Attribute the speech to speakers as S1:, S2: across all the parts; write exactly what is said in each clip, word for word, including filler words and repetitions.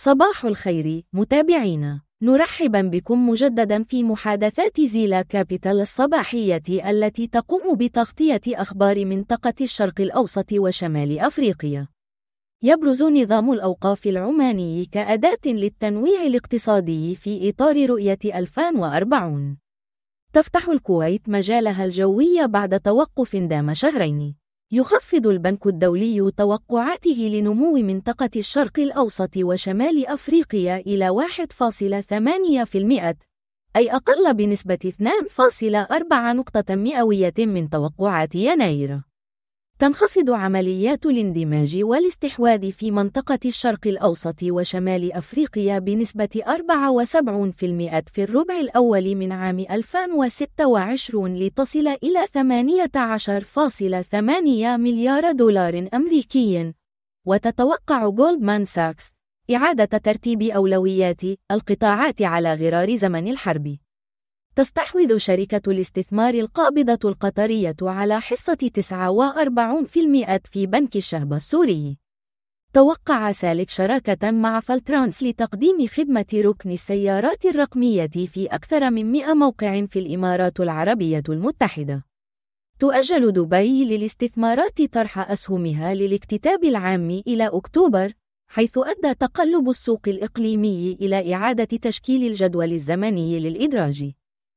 S1: صباح الخير متابعينا، نرحبا بكم مجددا في محادثات زيلا كابيتال الصباحية التي تقوم بتغطية أخبار منطقة الشرق الأوسط وشمال أفريقيا. يبرز نظام الأوقاف العماني كأداة للتنويع الاقتصادي في إطار رؤية ألفين وأربعين. تفتح الكويت مجالها الجوي بعد توقف دام شهرين. يخفض البنك الدولي توقعاته لنمو منطقة الشرق الأوسط وشمال أفريقيا إلى واحد فاصلة ثمانية بالمئة، أي أقل بنسبة اثنين فاصلة أربعة نقطة مئوية من توقعات يناير. تنخفض عمليات الاندماج والاستحواذ في منطقة الشرق الأوسط وشمال أفريقيا بنسبة أربعة وسبعين بالمئة في الربع الأول من عام ألفين وستة وعشرين لتصل إلى ثمانية عشر فاصلة ثمانية مليار دولار أمريكي. وتتوقع جولدمان ساكس إعادة ترتيب أولويات القطاعات على غرار زمن الحرب. تستحوذ شركة الاستثمار القابضة القطرية على حصة تسعة وأربعين بالمئة في بنك الشهب السوري. توقع سالك شراكة مع فالترانس لتقديم خدمة ركن السيارات الرقمية في أكثر من مئة موقع في الإمارات العربية المتحدة. تؤجل دبي للاستثمارات طرح أسهمها للاكتتاب العام إلى أكتوبر، حيث أدى تقلب السوق الإقليمي إلى إعادة تشكيل الجدول الزمني للإدراج.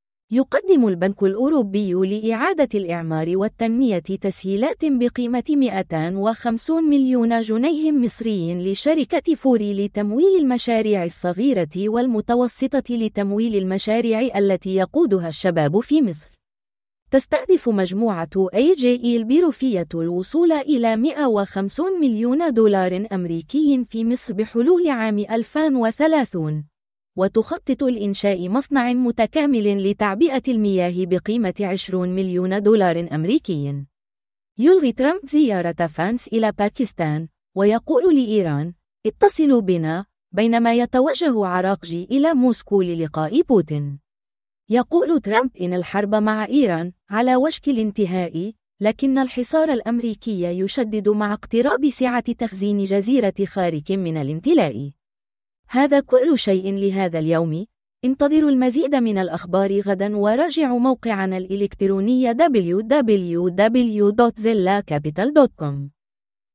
S1: يقدم البنك الأوروبي لإعادة الإعمار والتنمية تسهيلات بقيمة مئتين وخمسين مليون جنيه مصري لشركة فوري لتمويل المشاريع الصغيرة والمتوسطة لتمويل المشاريع التي يقودها الشباب في مصر. تستهدف مجموعة إيه جي إي البيروفية الوصول إلى مئة وخمسين مليون دولار أمريكي في مصر بحلول عام ألفين وثلاثين. وتخطط لإنشاء مصنع متكامل لتعبئة المياه بقيمة عشرين مليون دولار أمريكي. يلغي ترامب زيارة فانس إلى باكستان، ويقول لإيران: اتصلوا بنا، بينما يتوجه عراقجي إلى موسكو للقاء بوتين. يقول ترامب إن الحرب مع إيران على وشك الانتهاء، لكن الحصار الأمريكي يشدد مع اقتراب سعة تخزين جزيرة خارك من الامتلاء. هذا كل شيء لهذا اليوم. انتظروا المزيد من الأخبار غدا، وراجعوا موقعنا الإلكتروني دبليو دبليو دبليو دوت زيلا كابيتال دوت كوم.